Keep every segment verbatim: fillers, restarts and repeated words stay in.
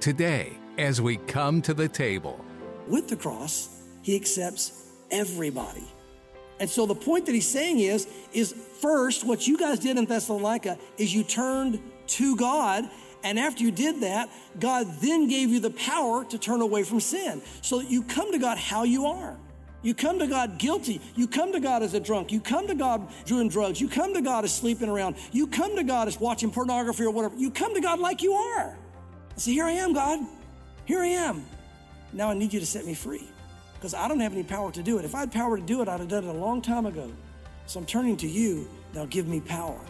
today as we come to the table. With the cross, he accepts everybody. And so the point that he's saying is, is first, what you guys did in Thessalonica is you turned to God. And after you did that, God then gave you the power to turn away from sin. So that you come to God how you are. You come to God guilty. You come to God as a drunk. You come to God doing drugs. You come to God as sleeping around. You come to God as watching pornography or whatever. You come to God like you are. So here I am, God. Here I am. Now I need you to set me free because I don't have any power to do it. If I had power to do it, I'd have done it a long time ago. So I'm turning to you. Now give me power.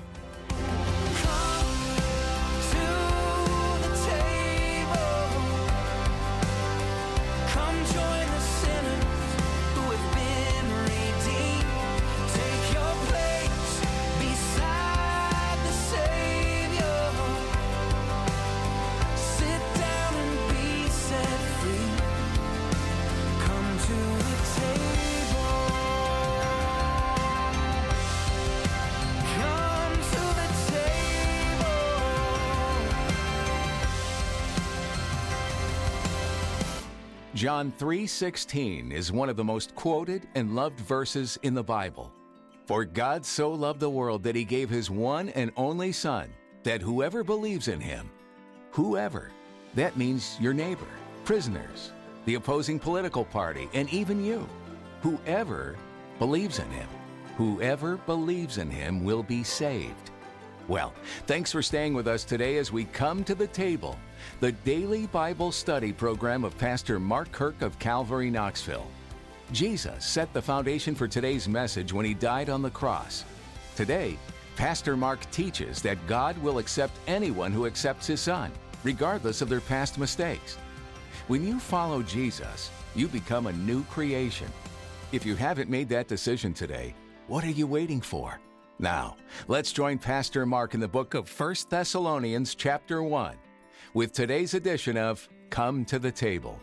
John three sixteen is one of the most quoted and loved verses in the Bible. For God so loved the world that he gave his one and only Son, that whoever believes in him, whoever, that means your neighbor, prisoners, the opposing political party, and even you, whoever believes in him, whoever believes in him will be saved. Well, thanks for staying with us today as we come to the table, the daily Bible study program of Pastor Mark Kirk of Calvary, Knoxville. Jesus set the foundation for today's message when he died on the cross. Today, Pastor Mark teaches that God will accept anyone who accepts his Son, regardless of their past mistakes. When you follow Jesus, you become a new creation. If you haven't made that decision today, what are you waiting for? Now, let's join Pastor Mark in the book of First Thessalonians chapter one with today's edition of Come to the Table.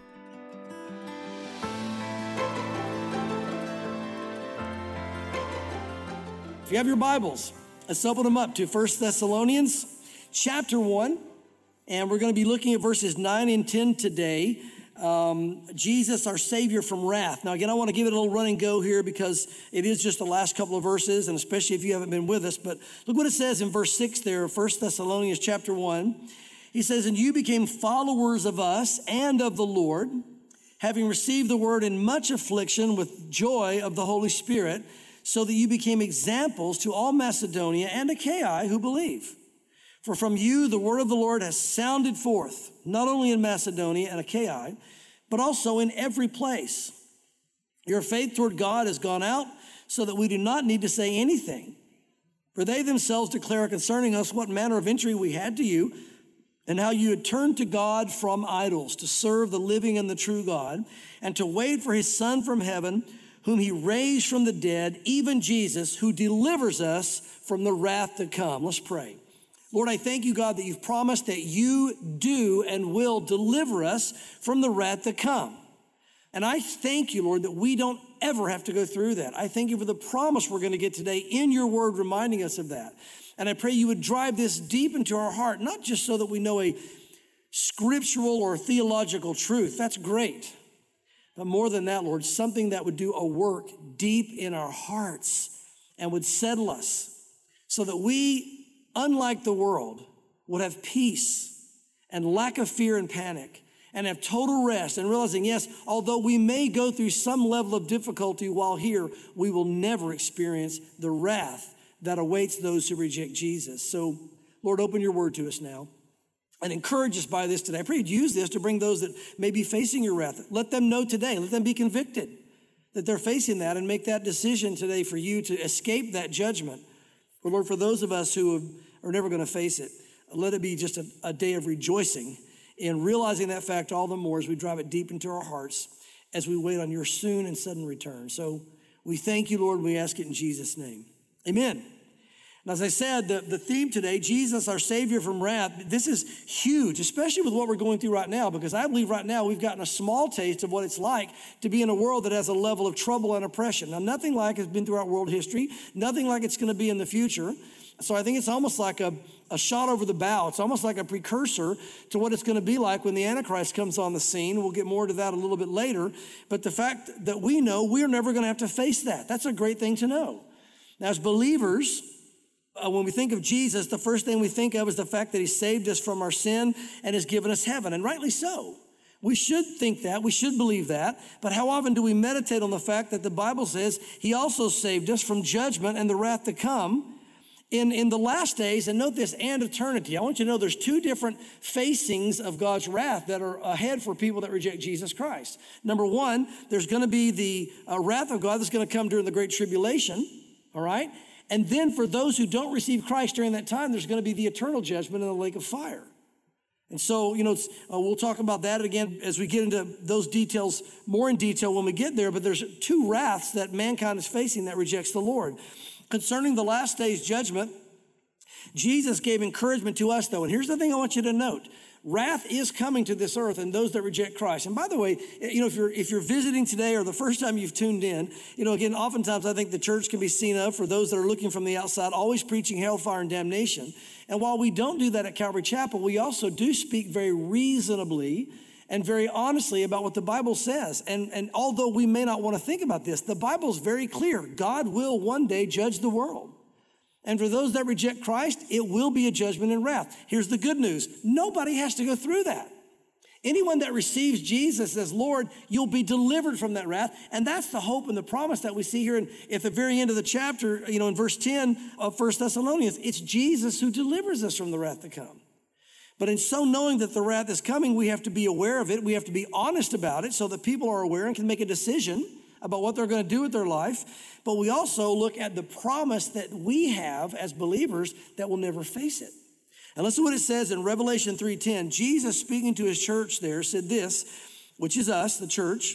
If you have your Bibles, let's open them up to First Thessalonians chapter one, and we're going to be looking at verses nine and ten today. Um, Jesus, our Savior from wrath. Now, again, I want to give it a little run and go here because it is just the last couple of verses, and especially if you haven't been with us. But look what it says in verse six there, First Thessalonians chapter one. He says, "And you became followers of us and of the Lord, having received the word in much affliction with joy of the Holy Spirit, so that you became examples to all Macedonia and Achaia who believe. For from you the word of the Lord has sounded forth, not only in Macedonia and Achaia, but also in every place. Your faith toward God has gone out, so that we do not need to say anything. For they themselves declare concerning us what manner of entry we had to you, and how you had turned to God from idols, to serve the living and the true God, and to wait for his Son from heaven, whom he raised from the dead, even Jesus, who delivers us from the wrath to come." Let's pray. Lord, I thank you, God, that you've promised that you do and will deliver us from the wrath to come. And I thank you, Lord, that we don't ever have to go through that. I thank you for the promise we're going to get today in your word reminding us of that. And I pray you would drive this deep into our heart, not just so that we know a scriptural or theological truth. That's great. But more than that, Lord, something that would do a work deep in our hearts and would settle us so that we, unlike the world, would have peace and lack of fear and panic and have total rest and realizing, yes, although we may go through some level of difficulty while here, we will never experience the wrath that awaits those who reject Jesus. So, Lord, open your word to us now and encourage us by this today. I pray you'd use this to bring those that may be facing your wrath. Let them know today. Let them be convicted that they're facing that and make that decision today for you to escape that judgment. But Lord, for those of us who are never going to face it, let it be just a, a day of rejoicing in realizing that fact all the more as we drive it deep into our hearts as we wait on your soon and sudden return. So we thank you, Lord. We ask it in Jesus' name. Amen. And as I said, the, the theme today, Jesus, our Savior from wrath, this is huge, especially with what we're going through right now, because I believe right now we've gotten a small taste of what it's like to be in a world that has a level of trouble and oppression. Now, nothing like has been throughout world history, nothing like it's going to be in the future. So I think it's almost like a, a shot over the bow. It's almost like a precursor to what it's going to be like when the Antichrist comes on the scene. We'll get more to that a little bit later. But the fact that we know we're never going to have to face that, that's a great thing to know. Now, as believers, uh, when we think of Jesus, the first thing we think of is the fact that he saved us from our sin and has given us heaven, and rightly so. We should think that, we should believe that, but how often do we meditate on the fact that the Bible says he also saved us from judgment and the wrath to come in, in the last days, and note this, and eternity. I want you to know there's two different facings of God's wrath that are ahead for people that reject Jesus Christ. Number one, there's gonna be the uh, wrath of God that's gonna come during the Great Tribulation, all right? And then for those who don't receive Christ during that time, there's gonna be the eternal judgment in the lake of fire. And so, you know, it's, uh, we'll talk about that again as we get into those details more in detail when we get there, but there's two wraths that mankind is facing that rejects the Lord. Concerning the last day's judgment, Jesus gave encouragement to us, though. And here's the thing I want you to note. Wrath is coming to this earth and those that reject Christ. And by the way, you know, if you're if you're visiting today or the first time you've tuned in, you know, again, oftentimes I think the church can be seen of, for those that are looking from the outside, always preaching hellfire and damnation. And while we don't do that at Calvary Chapel, we also do speak very reasonably and very honestly about what the Bible says. And, and although we may not want to think about this, the Bible's very clear. God will one day judge the world. And for those that reject Christ, it will be a judgment and wrath. Here's the good news. Nobody has to go through that. Anyone that receives Jesus as Lord, you'll be delivered from that wrath. And that's the hope and the promise that we see here in, at the very end of the chapter, you know, in verse ten of First Thessalonians. It's Jesus who delivers us from the wrath to come. But in so knowing that the wrath is coming, we have to be aware of it. We have to be honest about it so that people are aware and can make a decision about what they're going to do with their life. But we also look at the promise that we have as believers that will never face it. And listen to what it says in Revelation three ten. Jesus, speaking to his church there, said this, which is us, the church,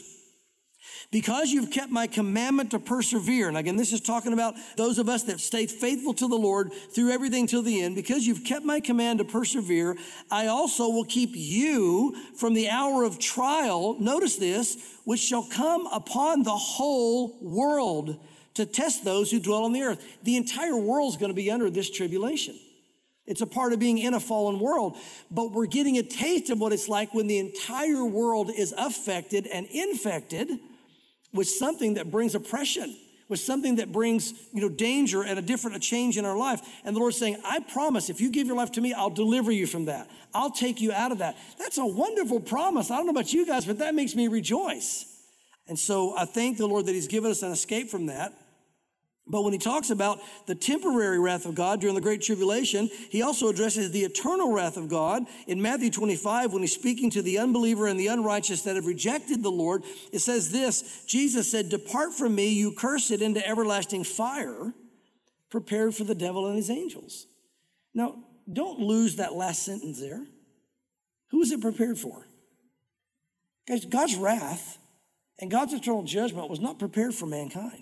because you've kept my commandment to persevere. And again, this is talking about those of us that stay faithful to the Lord through everything till the end. Because you've kept my command to persevere, I also will keep you from the hour of trial. Notice this, which shall come upon the whole world to test those who dwell on the earth. The entire world is going to be under this tribulation. It's a part of being in a fallen world, but we're getting a taste of what it's like when the entire world is affected and infected with something that brings oppression, with something that brings, you know, danger and a different a change in our life. And the Lord's saying, I promise if you give your life to me, I'll deliver you from that. I'll take you out of that. That's a wonderful promise. I don't know about you guys, but that makes me rejoice. And so I thank the Lord that he's given us an escape from that. But when he talks about the temporary wrath of God during the Great Tribulation, he also addresses the eternal wrath of God. In Matthew twenty-five, when he's speaking to the unbeliever and the unrighteous that have rejected the Lord, it says this, Jesus said, depart from me, you cursed, into everlasting fire, prepared for the devil and his angels. Now, don't lose that last sentence there. Who is it prepared for? Guys, God's wrath and God's eternal judgment was not prepared for mankind.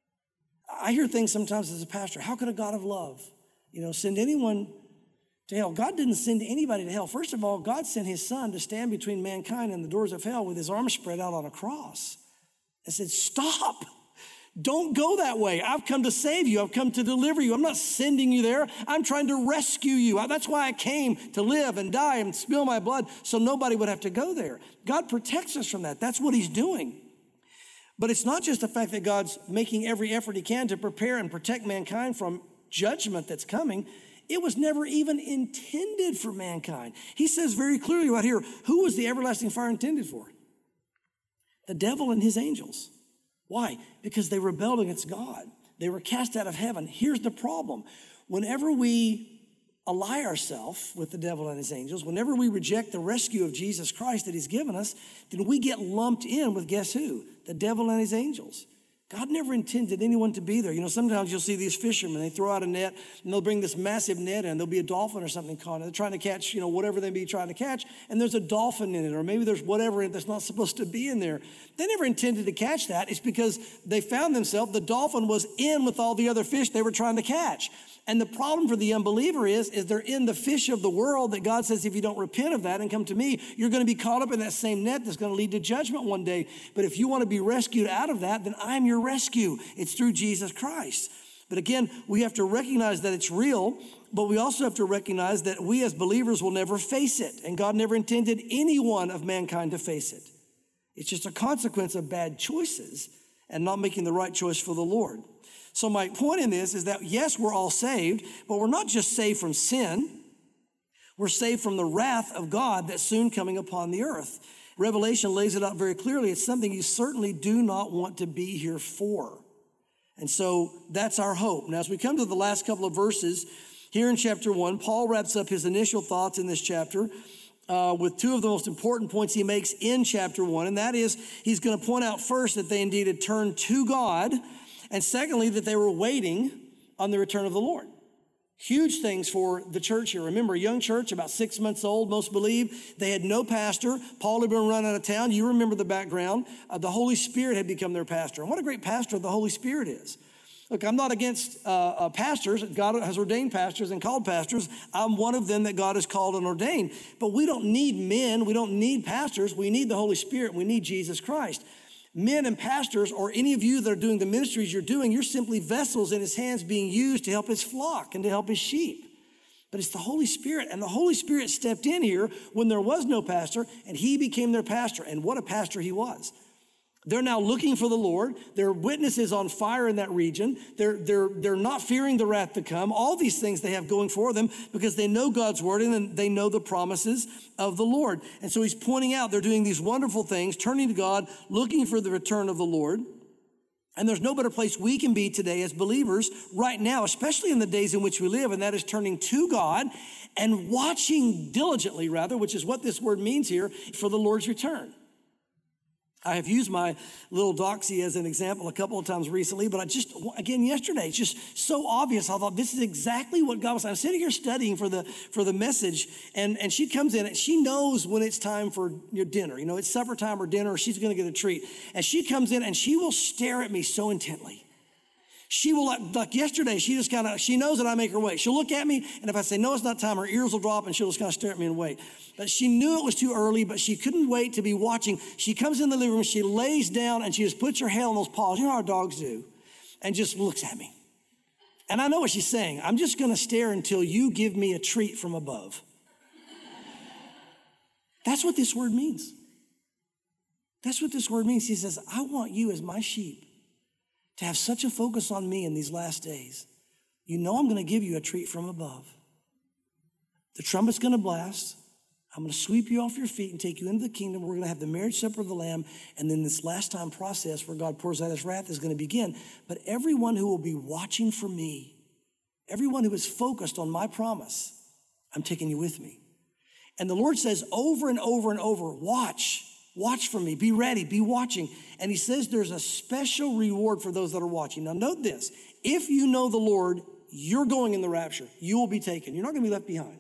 I hear things sometimes as a pastor, how could a God of love, you know, send anyone to hell? God didn't send anybody to hell. First of all, God sent his son to stand between mankind and the doors of hell with his arms spread out on a cross and said, stop, don't go that way. I've come to save you. I've come to deliver you. I'm not sending you there. I'm trying to rescue you. That's why I came to live and die and spill my blood so nobody would have to go there. God protects us from that. That's what he's doing. But it's not just the fact that God's making every effort he can to prepare and protect mankind from judgment that's coming. It was never even intended for mankind. He says very clearly right here, who was the everlasting fire intended for? The devil and his angels. Why? Because they rebelled against God. They were cast out of heaven. Here's the problem. Whenever we ally ourselves with the devil and his angels, whenever we reject the rescue of Jesus Christ that he's given us, then we get lumped in with guess who? The devil and his angels. God never intended anyone to be there. You know, sometimes you'll see these fishermen, they throw out a net and they'll bring this massive net in. There'll be a dolphin or something caught. They're trying to catch, you know, whatever they be trying to catch. And there's a dolphin in it, or maybe there's whatever that's not supposed to be in there. They never intended to catch that. It's because they found themselves, the dolphin was in with all the other fish they were trying to catch. And the problem for the unbeliever is, is they're in the fish of the world that God says, if you don't repent of that and come to me, you're going to be caught up in that same net that's going to lead to judgment one day. But if you want to be rescued out of that, then I'm your rescue. It's through Jesus Christ. But again, we have to recognize that it's real. but we also have to recognize that we as believers will never face it, and God never intended any one of mankind to face it. It's just a consequence of bad choices and not making the right choice for the Lord. So my point in this is that, yes, we're all saved, but we're not just saved from sin. We're saved from the wrath of God that's soon coming upon the earth. Revelation lays it out very clearly. It's something you certainly do not want to be here for. And so that's our hope. Now, as we come to the last couple of verses here in chapter one, Paul wraps up his initial thoughts in this chapter uh, with two of the most important points he makes in chapter one. And that is, he's going to point out first that they indeed had turned to God, and secondly, that they were waiting on the return of the Lord. Huge things for the church here. Remember, a young church, about six months old, most believe. They had no pastor. Paul had been run out of town. You remember the background. Uh, the Holy Spirit had become their pastor. And what a great pastor the Holy Spirit is. Look, I'm not against uh, uh, pastors. God has ordained pastors and called pastors. I'm one of them that God has called and ordained. But we don't need men. We don't need pastors. We need the Holy Spirit. We need Jesus Christ. Men and pastors, or any of you that are doing the ministries you're doing, you're simply vessels in his hands being used to help his flock and to help his sheep. But it's the Holy Spirit, and the Holy Spirit stepped in here when there was no pastor, and he became their pastor. And what a pastor he was. They're now looking for the Lord. Their witness is on fire in that region. They're, they're, they're not fearing the wrath to come. All these things they have going for them because they know God's word and they know the promises of the Lord. And so he's pointing out they're doing these wonderful things, turning to God, looking for the return of the Lord. And there's no better place we can be today as believers right now, especially in the days in which we live, and that is turning to God and watching diligently, rather, which is what this word means here, for the Lord's return. I have used my little doxy as an example a couple of times recently, but I just, again, yesterday, it's just so obvious. I thought this is exactly what God was saying. I'm sitting here studying for the for the message, and, and she comes in and she knows when it's time for your dinner. You know, it's supper time or dinner, or she's going to get a treat. And she comes in and she will stare at me so intently. She will, like, like yesterday, she just kind of, she knows that I make her wait. She'll look at me, and if I say, no, it's not time, her ears will drop, and she'll just kind of stare at me and wait. But she knew it was too early, but she couldn't wait to be watching. She comes in the living room, she lays down, and she just puts her head on those paws. You know how our dogs do. And just looks at me. And I know what she's saying. I'm just going to stare until you give me a treat from above. That's what this word means. That's what this word means. He says, I want you as my sheep to have such a focus on me in these last days. You know I'm going to give you a treat from above. The trumpet's going to blast. I'm going to sweep you off your feet and take you into the kingdom. We're going to have the marriage supper of the Lamb. And then this last time process where God pours out his wrath is going to begin. But everyone who will be watching for me, everyone who is focused on my promise, I'm taking you with me. And the Lord says over and over and over, watch. Watch for me, be ready, be watching. And he says there's a special reward for those that are watching. Now note this, if you know the Lord, you're going in the rapture. You will be taken. You're not going to be left behind.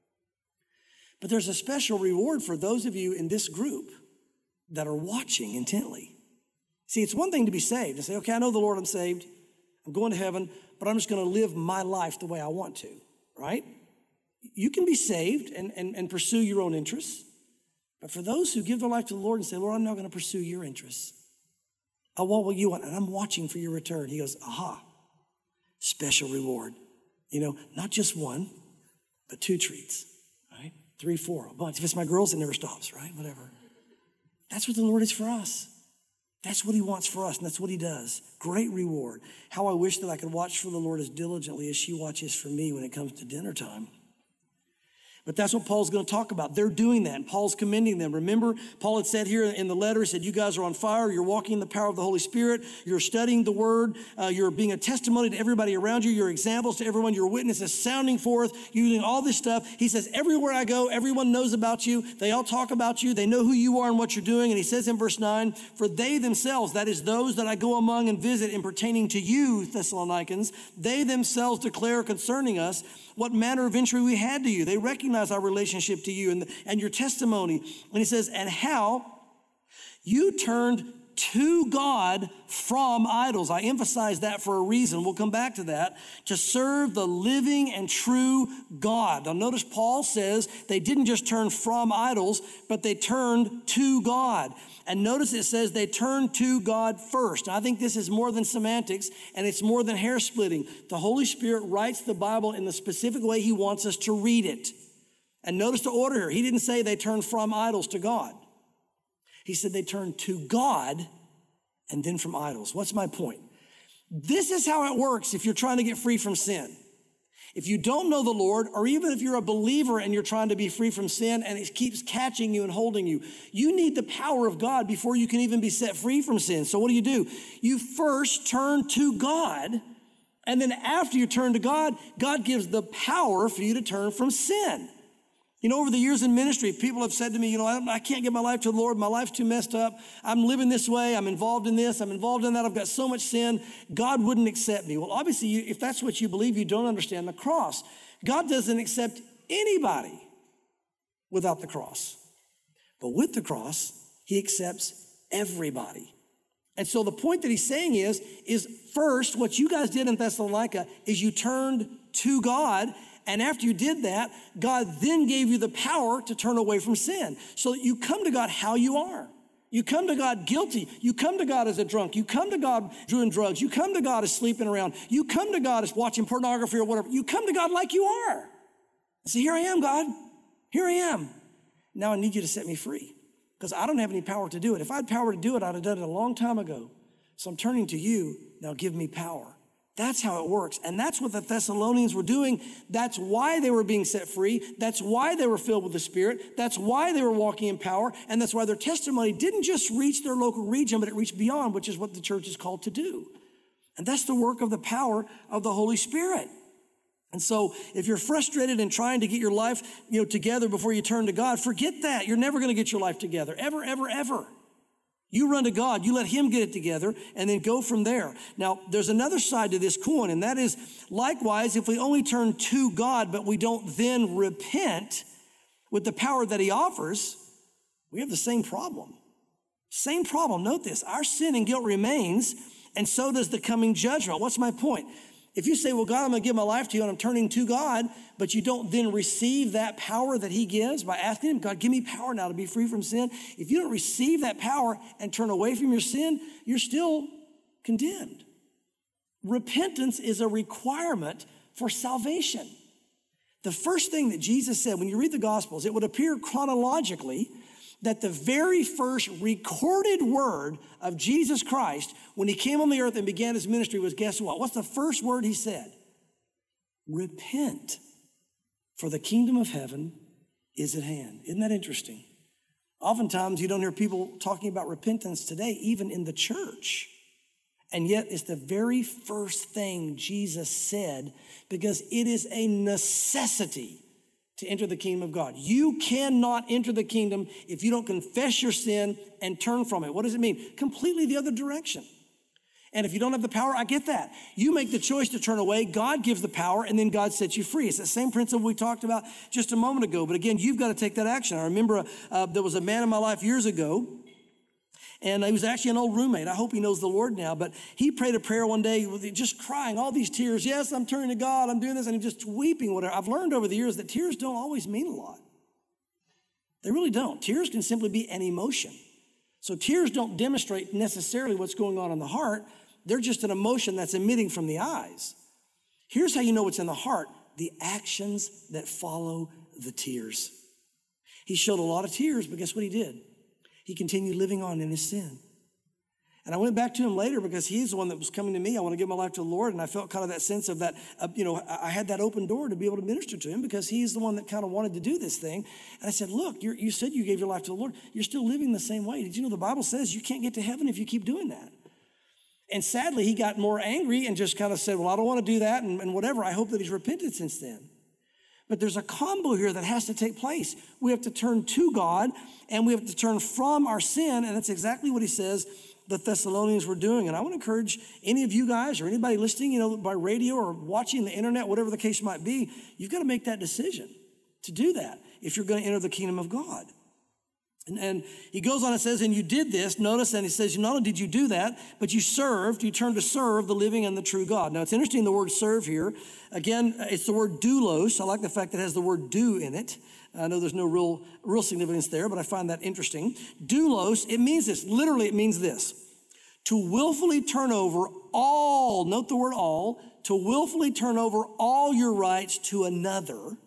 But there's a special reward for those of you in this group that are watching intently. See, it's one thing to be saved, to say, okay, I know the Lord, I'm saved, I'm going to heaven, but I'm just going to live my life the way I want to, right? You can be saved and, and, and pursue your own interests. But for those who give their life to the Lord and say, Lord, I'm not going to pursue your interests. I want what you want, and I'm watching for your return. He goes, aha, special reward. You know, not just one, but two treats, right? Three, four, a bunch. If it's my girls, it never stops, right? Whatever. That's what the Lord is for us. That's what he wants for us, and that's what he does. Great reward. How I wish that I could watch for the Lord as diligently as she watches for me when it comes to dinner time. But that's what Paul's going to talk about. They're doing that, and Paul's commending them. Remember, Paul had said here in the letter, he said, you guys are on fire. You're walking in the power of the Holy Spirit. You're studying the word. Uh, you're being a testimony to everybody around you. You're examples to everyone. Your witnesses sounding forth. You're doing all this stuff. He says, everywhere I go, everyone knows about you. They all talk about you. They know who you are and what you're doing. And he says in verse nine, for they themselves, that is those that I go among and visit in pertaining to you, Thessalonians, they themselves declare concerning us what manner of entry we had to you. They recognize our relationship to you and, and your testimony. And he says, and how you turned to God from idols. I emphasize that for a reason. We'll come back to that. To serve the living and true God. Now notice Paul says they didn't just turn from idols, but they turned to God. And notice it says they turned to God first. I think this is more than semantics, and it's more than hair splitting. The Holy Spirit writes the Bible in the specific way he wants us to read it. And notice the order here. He didn't say they turned from idols to God. He said they turned to God and then from idols. What's my point? This is how it works if you're trying to get free from sin. If you don't know the Lord, or even if you're a believer and you're trying to be free from sin and it keeps catching you and holding you, you need the power of God before you can even be set free from sin. So what do you do? You first turn to God, and then after you turn to God, God gives the power for you to turn from sin. You know, over the years in ministry, people have said to me, you know, I, I can't give my life to the Lord. My life's too messed up. I'm living this way. I'm involved in this. I'm involved in that. I've got so much sin. God wouldn't accept me. Well, obviously, you, if that's what you believe, you don't understand the cross. God doesn't accept anybody without the cross. But with the cross, he accepts everybody. And so the point that he's saying is, is first, what you guys did in Thessalonica is you turned to God. And after you did that, God then gave you the power to turn away from sin. So that you come to God how you are. You come to God guilty. You come to God as a drunk. You come to God doing drugs. You come to God as sleeping around. You come to God as watching pornography or whatever. You come to God like you are. So here I am, God. Here I am. Now I need you to set me free because I don't have any power to do it. If I had power to do it, I'd have done it a long time ago. So I'm turning to you. Now give me power. That's how it works. And that's what the Thessalonians were doing. That's why they were being set free. That's why they were filled with the Spirit. That's why they were walking in power. And that's why their testimony didn't just reach their local region, but it reached beyond, which is what the church is called to do. And that's the work of the power of the Holy Spirit. And so if you're frustrated and trying to get your life, you know, together before you turn to God, forget that. You're never going to get your life together. Ever, ever, ever. You run to God, you let him get it together, and then go from there. Now, there's another side to this coin, and that is, likewise, if we only turn to God, but we don't then repent with the power that he offers, we have the same problem. Same problem. Note this. Our sin and guilt remains, and so does the coming judgment. What's my point? If you say, well, God, I'm going to give my life to you, and I'm turning to God, but you don't then receive that power that he gives by asking him, God, give me power now to be free from sin. If you don't receive that power and turn away from your sin, you're still condemned. Repentance is a requirement for salvation. The first thing that Jesus said, when you read the Gospels, it would appear chronologically that the very first recorded word of Jesus Christ when he came on the earth and began his ministry was, guess what? What's the first word he said? Repent, for the kingdom of heaven is at hand. Isn't that interesting? Oftentimes you don't hear people talking about repentance today, even in the church. And yet it's the very first thing Jesus said because it is a necessity to enter the kingdom of God. You cannot enter the kingdom if you don't confess your sin and turn from it. What does it mean? Completely the other direction. And if you don't have the power, I get that. You make the choice to turn away. God gives the power, and then God sets you free. It's the same principle we talked about just a moment ago. But again, you've got to take that action. I remember uh, there was a man in my life years ago, and he was actually an old roommate. I hope he knows the Lord now. But he prayed a prayer one day, just crying, all these tears. Yes, I'm turning to God. I'm doing this. And he's just weeping, whatever. I've learned over the years that tears don't always mean a lot. They really don't. Tears can simply be an emotion. So tears don't demonstrate necessarily what's going on in the heart. They're just an emotion that's emitting from the eyes. Here's how you know what's in the heart: the actions that follow the tears. He showed a lot of tears, but guess what he did? He continued living on in his sin. And I went back to him later because he's the one that was coming to me. I want to give my life to the Lord. And I felt kind of that sense of that, uh, you know, I had that open door to be able to minister to him because he's the one that kind of wanted to do this thing. And I said, look, you're, you said you gave your life to the Lord. You're still living the same way. Did you know the Bible says you can't get to heaven if you keep doing that? And sadly, he got more angry and just kind of said, well, I don't want to do that and, and whatever. I hope that he's repented since then. But there's a combo here that has to take place. We have to turn to God and we have to turn from our sin. And that's exactly what he says the Thessalonians were doing. And I want to encourage any of you guys or anybody listening, you know, by radio or watching the internet, whatever the case might be, you've got to make that decision to do that if you're going to enter the kingdom of God. And, and he goes on and says, and you did this, notice, and he says, not only did you do that, but you served, you turned to serve the living and the true God. Now, it's interesting, the word serve here. Again, it's the word doulos. I like the fact that it has the word do in it. I know there's no real, real significance there, but I find that interesting. Doulos, it means this. Literally, it means this. To willfully turn over all, note the word all, to willfully turn over all your rights to another,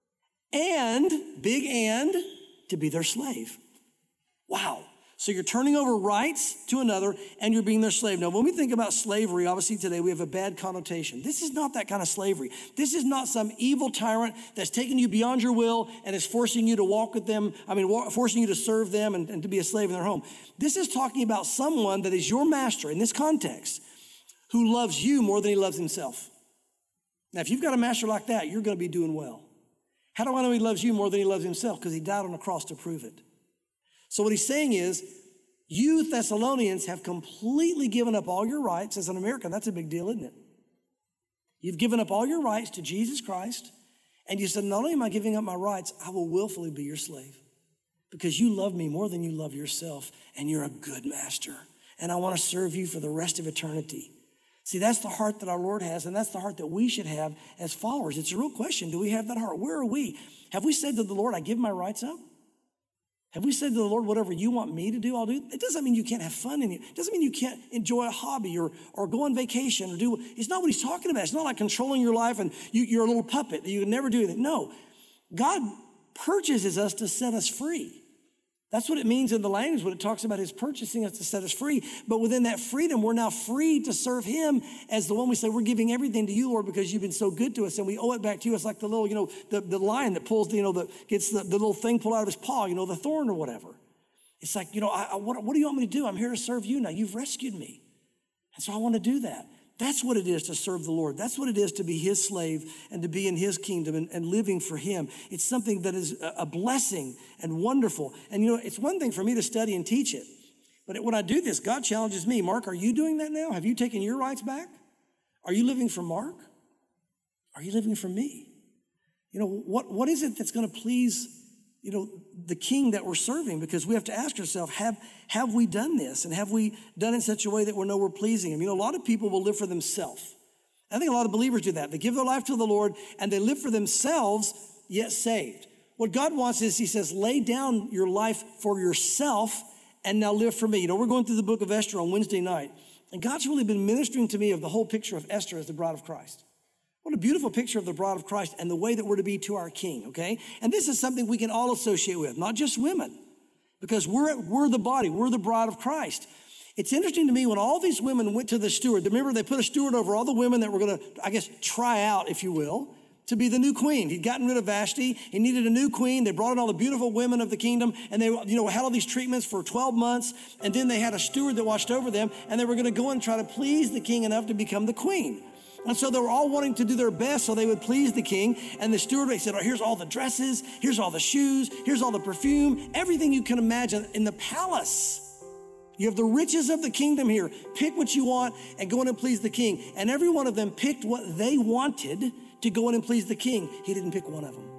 and, big and, to be their slave. Wow. So you're turning over rights to another and you're being their slave. Now, when we think about slavery, obviously today we have a bad connotation. This is not that kind of slavery. This is not some evil tyrant that's taking you beyond your will and is forcing you to walk with them, I mean, forcing you to serve them and, and to be a slave in their home. This is talking about someone that is your master in this context who loves you more than he loves himself. Now, if you've got a master like that, you're going to be doing well. How do I know he loves you more than he loves himself? Because he died on the cross to prove it. So what he's saying is, you Thessalonians have completely given up all your rights. As an American, that's a big deal, isn't it? You've given up all your rights to Jesus Christ, and you said, not only am I giving up my rights, I will willfully be your slave because you love me more than you love yourself, and you're a good master, and I want to serve you for the rest of eternity. See, that's the heart that our Lord has, and that's the heart that we should have as followers. It's a real question. Do we have that heart? Where are we? Have we said to the Lord, I give my rights up? Have we said to the Lord, whatever you want me to do, I'll do? It doesn't mean you can't have fun in it. It doesn't mean you can't enjoy a hobby or, or go on vacation or do, it's not what he's talking about. It's not like controlling your life and you, you're a little puppet that you can never do anything. No, God purchases us to set us free. That's what it means in the language when it talks about his purchasing us to set us free. But within that freedom, we're now free to serve him as the one we say, we're giving everything to you, Lord, because you've been so good to us and we owe it back to you. It's like the little, you know, the, the lion that pulls, the, you know, the, gets the, the little thing pulled out of his paw, you know, the thorn or whatever. It's like, you know, I, I, what, what do you want me to do? I'm here to serve you now. You've rescued me. And so I want to do that. That's what it is to serve the Lord. That's what it is to be his slave and to be in his kingdom and, and living for him. It's something that is a blessing and wonderful. And, you know, it's one thing for me to study and teach it. But when I do this, God challenges me. Mark, are you doing that now? Have you taken your rights back? Are you living for Mark? Are you living for me? You know, what, what is it that's going to please, you know, the king that we're serving? Because we have to ask ourselves, have, have we done this? And have we done it in such a way that we know we're pleasing him? You know, a lot of people will live for themselves. I think a lot of believers do that. They give their life to the Lord and they live for themselves, yet saved. What God wants is, he says, lay down your life for yourself and now live for me. You know, we're going through the book of Esther on Wednesday night. And God's really been ministering to me of the whole picture of Esther as the bride of Christ. What a beautiful picture of the bride of Christ and the way that we're to be to our king, okay? And this is something we can all associate with, not just women, because we're, we're the body, we're the bride of Christ. It's interesting to me when all these women went to the steward, remember they put a steward over all the women that were gonna, I guess, try out, if you will, to be the new queen. He'd gotten rid of Vashti. He needed a new queen. They brought in all the beautiful women of the kingdom, and they, you know, had all these treatments for twelve months, and then they had a steward that watched over them, and they were gonna go and try to please the king enough to become the queen. And so they were all wanting to do their best so they would please the king. And the steward said, oh, here's all the dresses, here's all the shoes, here's all the perfume, everything you can imagine in the palace. You have the riches of the kingdom here. Pick what you want and go in and please the king. And every one of them picked what they wanted to go in and please the king. He didn't pick one of them.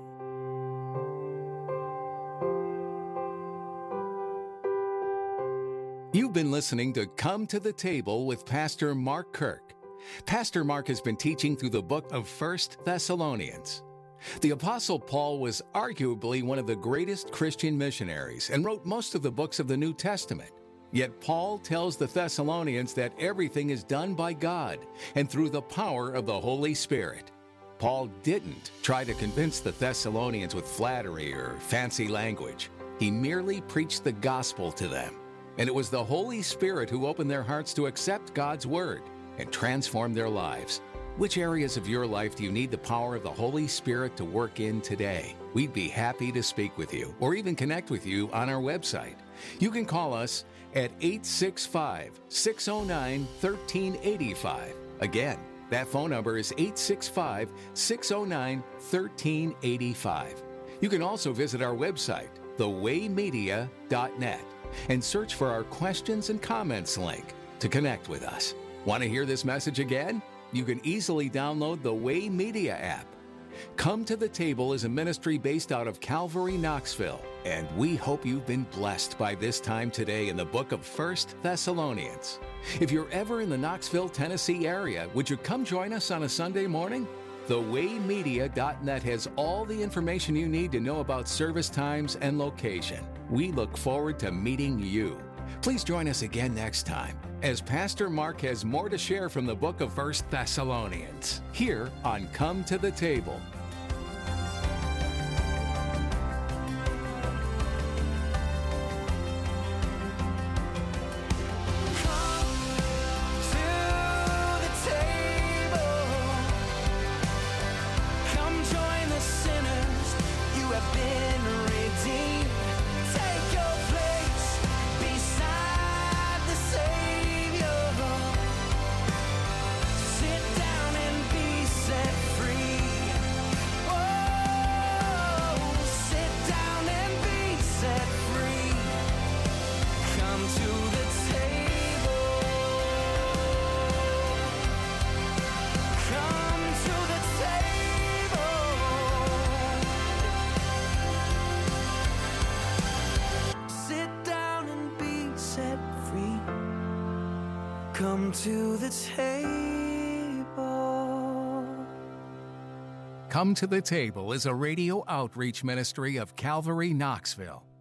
You've been listening to Come to the Table with Pastor Mark Kirk. Pastor Mark has been teaching through the book of First Thessalonians. The Apostle Paul was arguably one of the greatest Christian missionaries and wrote most of the books of the New Testament. Yet Paul tells the Thessalonians that everything is done by God and through the power of the Holy Spirit. Paul didn't try to convince the Thessalonians with flattery or fancy language. He merely preached the gospel to them. And it was the Holy Spirit who opened their hearts to accept God's word and transform their lives. Which areas of your life do you need the power of the Holy Spirit to work in today? We'd be happy to speak with you or even connect with you on our website. You can call us at eight six five, six oh nine, one three eight five. Again, that phone number is eight six five, six oh nine, one three eight five. You can also visit our website, the way media dot net, and search for our questions and comments link to connect with us. Want to hear this message again? You can easily download the Way Media app. Come to the Table is a ministry based out of Calvary, Knoxville. And we hope you've been blessed by this time today in the book of First Thessalonians. If you're ever in the Knoxville, Tennessee area, would you come join us on a Sunday morning? the way media dot net has all the information you need to know about service times and location. We look forward to meeting you. Please join us again next time as Pastor Mark has more to share from the book of First Thessalonians here on Come to the Table. Come to the table. Come to the Table is a radio outreach ministry of Calvary Knoxville.